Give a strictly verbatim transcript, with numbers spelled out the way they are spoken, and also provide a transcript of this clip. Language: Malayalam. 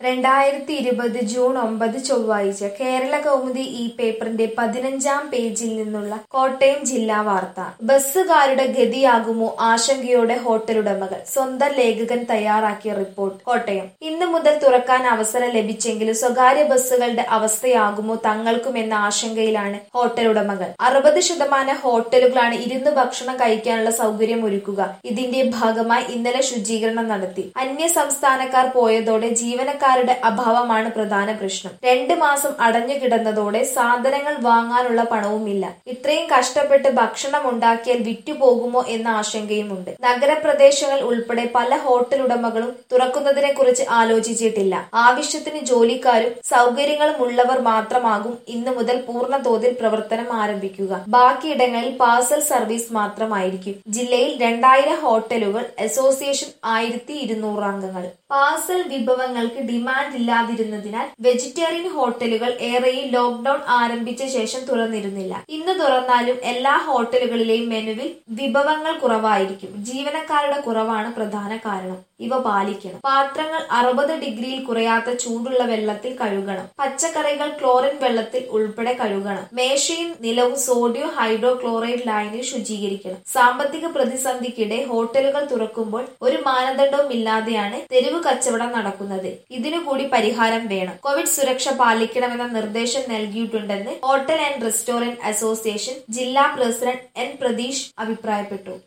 രണ്ടായിരത്തി ഇരുപത് ജൂൺ ഒമ്പത് ചൊവ്വാഴ്ച കേരള കൗമുദി ഈ പേപ്പറിന്റെ പതിനഞ്ചാം പേജിൽ നിന്നുള്ള കോട്ടയം ജില്ലാ വാർത്ത. ബസ്സുകാരുടെ ഗതിയാകുമോ ആശങ്കയോടെ ഹോട്ടലുടമകൾ. സ്വന്തം ലേഖകൻ തയ്യാറാക്കിയ റിപ്പോർട്ട്. കോട്ടയം. ഇന്നു മുതൽ തുറക്കാൻ അവസരം ലഭിച്ചെങ്കിലും സ്വകാര്യ ബസ്സുകളുടെ അവസ്ഥയാകുമോ തങ്ങൾക്കുമെന്ന ആശങ്കയിലാണ് ഹോട്ടലുടമകൾ. അറുപത് ശതമാനം ഹോട്ടലുകളാണ് ഇരുന്ന് ഭക്ഷണം കഴിക്കാനുള്ള സൗകര്യം ഒരുക്കുക. ഇതിന്റെ ഭാഗമായി ഇന്നലെ ശുചീകരണം നടത്തി. അന്യ സംസ്ഥാനക്കാർ പോയതോടെ ജീവനക്കാരുടെ അഭാവമാണ് പ്രധാന പ്രശ്നം. രണ്ട് മാസം അടഞ്ഞുകിടന്നതോടെ സാധനങ്ങൾ വാങ്ങാനുള്ള പണവുമില്ല. ഇത്രയും കഷ്ടപ്പെട്ട് ഭക്ഷണം ഉണ്ടാക്കിയാൽ വിറ്റുപോകുമോ എന്ന ആശങ്കയുമുണ്ട്. നഗരപ്രദേശങ്ങൾ ഉൾപ്പെടെ പല ഹോട്ടൽ ഉടമകളും തുറക്കുന്നതിനെ കുറിച്ച് ആലോചിച്ചിട്ടില്ല. ആവശ്യത്തിന് ജോലിക്കാരും സൗകര്യങ്ങളും ഉള്ളവർ മാത്രമാകും ഇന്നു മുതൽ പൂർണ്ണ തോതിൽ പ്രവർത്തനം ആരംഭിക്കുക. ബാക്കിയിടങ്ങളിൽ പാർസൽ സർവീസ് മാത്രമായിരിക്കും. ജില്ലയിൽ രണ്ടായിരം ഹോട്ടലുകൾ, അസോസിയേഷൻ ആയിരത്തി ഇരുന്നൂറ് അംഗങ്ങൾ. പാർസൽ വിഭവങ്ങൾക്ക് ഡിമാൻഡ് ഇല്ലാതിരുന്നതിനാൽ വെജിറ്റേറിയൻ ഹോട്ടലുകൾ ഏറെയും ലോക്ഡൌൺ ആരംഭിച്ച ശേഷം തുറന്നിരുന്നില്ല. ഇന്ന് തുറന്നാലും എല്ലാ ഹോട്ടലുകളിലെയും മെനുവിൽ വിഭവങ്ങൾ കുറവായിരിക്കും. ജീവനക്കാരുടെ കുറവാണ് പ്രധാന കാരണം. ഇവ പാലിക്കണം. പാത്രങ്ങൾ അറുപത് ഡിഗ്രിയിൽ കുറയാത്ത ചൂടുള്ള വെള്ളത്തിൽ കഴുകണം. പച്ചക്കറികൾ ക്ലോറിൻ വെള്ളത്തിൽ ഉൾപ്പെടെ കഴുകണം. മേശയും നിലവും സോഡിയം ഹൈഡ്രോക്ലോറൈഡ് ലായനിയിൽ ശുചീകരിക്കണം. സാമ്പത്തിക പ്രതിസന്ധിക്കിടെ ഹോട്ടലുകൾ തുറക്കുമ്പോൾ ഒരു മാനദണ്ഡവും ഇല്ലാതെയാണ് തെരുവ് കച്ചവടം നടക്കുന്നത്. ഇതിനു കൂടി പരിഹാരം വേണം. കോവിഡ് സുരക്ഷ പാലിക്കണമെന്ന നിർദ്ദേശം നൽകിയിട്ടുണ്ടെന്ന് ഹോട്ടൽ ആൻഡ് റെസ്റ്റോറന്റ് അസോസിയേഷൻ ജില്ലാ പ്രസിഡന്റ് എൻ പ്രതീഷ് അഭിപ്രായപ്പെട്ടു.